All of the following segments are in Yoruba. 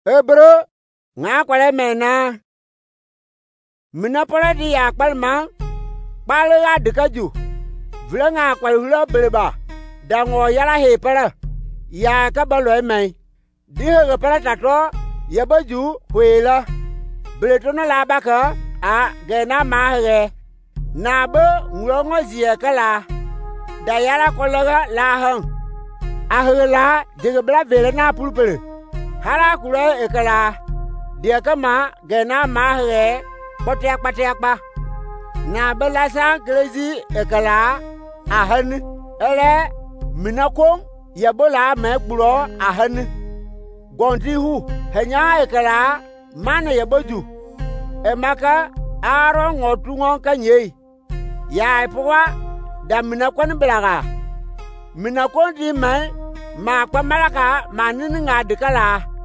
Ebro nga kwale mena mina pole di ya kpalma kpale ya dikaju vle nga kwale hula beleba dango yala he pala ya ka balo mai di he pala tato ya baju huela beletono la baka a gena ma he na be ngrongo zia kala da yala kolega la hang a hela de bla vele na pulpele hala kule ekala dia kama gena ma he patek ba na bela sang krezi ekala ahan ele minakon yabola me gburo ahan gonti hu henya ekala mana yaboju emaka aro ngotu ngon kanye ya ipwa da minakon blaga minakon di mai ma kwa malaka manin nga dikala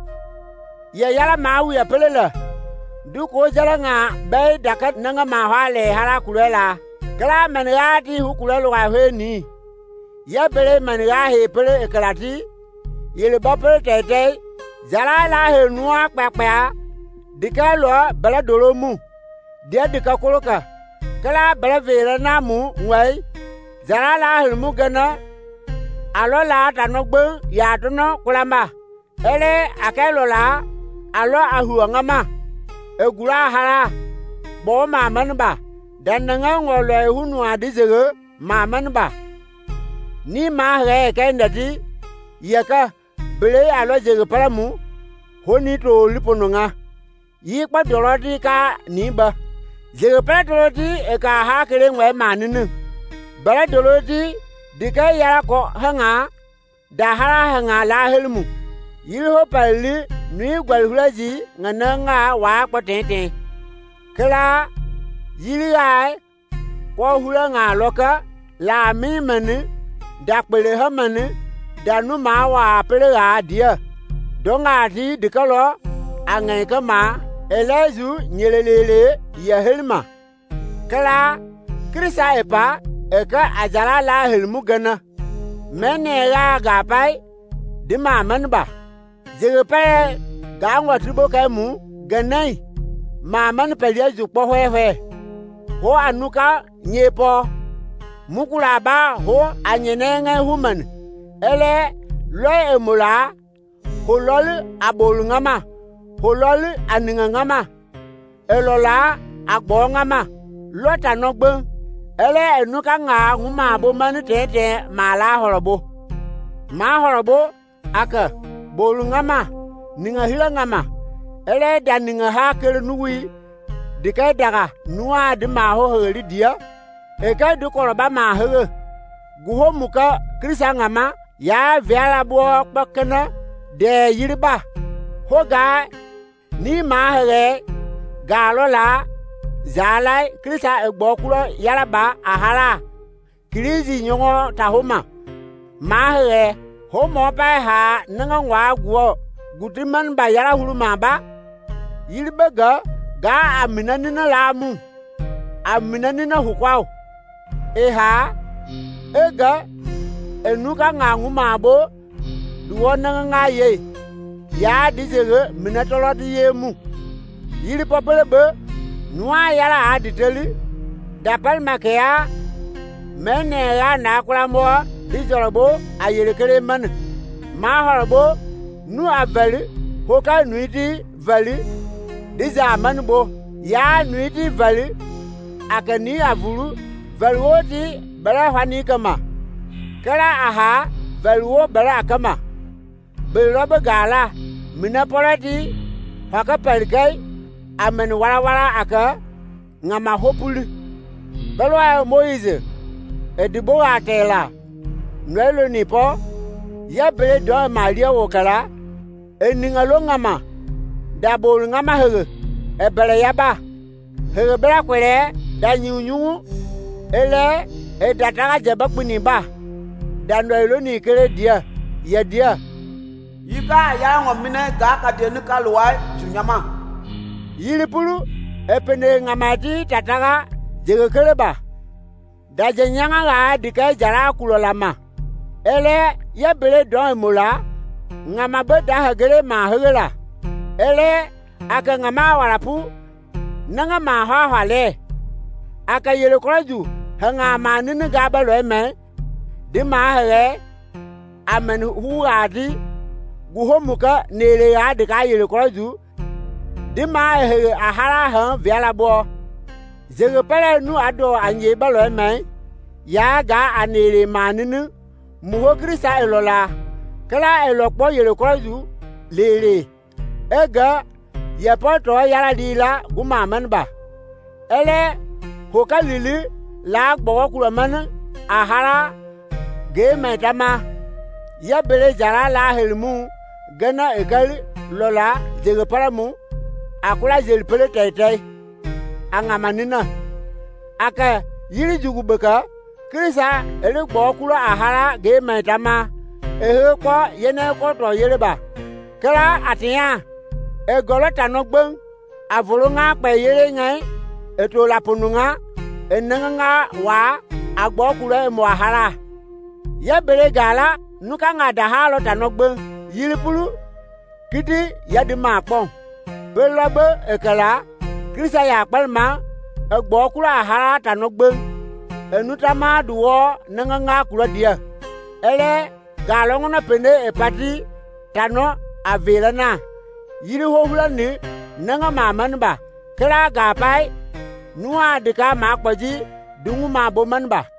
ya yala ma wu ya pelela du ko jala nga bay dakat nanga ma hale hala kulela kala man ya ti hu kulelo ga he ni ya pele man ya he pele ekalati yele ba pele tete jala la he nuwa kpakpa dikalo bala dolomu dia dikakoloka kala bala vela namu wai jala la he mu gana alo la tanogbe ya tono kulamba ele akelo la alo ahuangama egura hala bo mamanba dananga ngolo hunu adizege mamanba ni ma he kendati yaka bele alo jege paramu honi to lipononga yi kwa doroti ka niba jege patoroti e ka ha kere ngwe maninu bala doroti dika yara ko hanga da hala hanga la helmu yiri ho pali ni gwalhulaji ngananga wa potente kala yiri ai ko hula nga loka la mi mani da pele ha mani da nu ma wa pele ga dia donga ti dikalo angai kama elezu nyelelele ya helma kala krisa epa eka ajala la helmu gana mene ga pai di ma manba jepe ga ngwa tribo kai mu ganai ma man pelia ju po hwe ho anuka nyepo mukula ba ho anyenenge human ele lo emula holol abolungama holol aningangama elola agbongama lota nogbe ele enuka nga huma bo manu tete mala horobo ma horobo aka bolungama ninga hilangama ele da ninga ha kele nuwi dikai daga nuwa de ma ho heli dia e ka du koroba ma he guho muka krisa ngama ya viala bo kpakana de yiriba hoga ni ma he galola zalai krisa egbokulo yaraba ahala krizi nyongo tahoma ma he homo pa ha nanga wa gwo gutiman ba yara huruma ba yiribega ga aminani na lamu aminani na hukwao eha ega enuka ngangu mabo duwona nga ye ya dizege minatolo diyemu yiri popelebe nuwa yara aditeli dapal makea mene ya nakulamo dizorobo ayelekere man ma horbo nu avali hoka nuiti vali diza manbo ya nuiti vali akani avulu valwoti bala hani kama kala aha valwo bala kama belobe gala minapolati haka palkai amen wala aka ngama hopuli balwa Moise edibo atela nwelo nipo ya bele do maria wokala eningalo ngama dabol ngama hege ebele yaba hege bela kwele da nyunyu ele edataga jeba kpini ba da nwelo ni kere dia ya dia yika ya ngomine ga ka de ni kalwa sunyama yilipulu epene ngamati tataga jege kere ba da jenyanga ga dikai jara kulolama ele ya bele don mola ngama beda hagere ma hagela ele aka ngama warapu nanga ma ha le aka yele koraju hanga ma nini ga ba lo me di ma he amen hu adi gu homuka nele ya de ga yele koraju di ma he ahara ha viala bo zege pele nu ado anye ba lo me ya ga anele ma nini muho krista elola kala elokpo yele koraju lele ega ye poto yala di la guma manba ele hoka lili la gbo kula man ahara ge metama ya bele jara la helmu gana egal lola jege paramu akula jel pele tete anga manina aka yiri jugu beka krisa ele gbo kula ahara ge metama ehe ko yene ko to yereba kala atiya egolo tanogben avolunga pe yere ngai eto la pununga enanga wa agbokure mo ahara ye bere gala nuka nga da halo tanogben yiripulu kiti yadi ma pon belobe ekala krisa ya palma egbokura ahara tanogben enutama duwo nanga kula dia ele galongona pene epati tano avelana yiri hohula ni nanga mamanba kala gapai nuwa dika makwaji dungu ma bomanba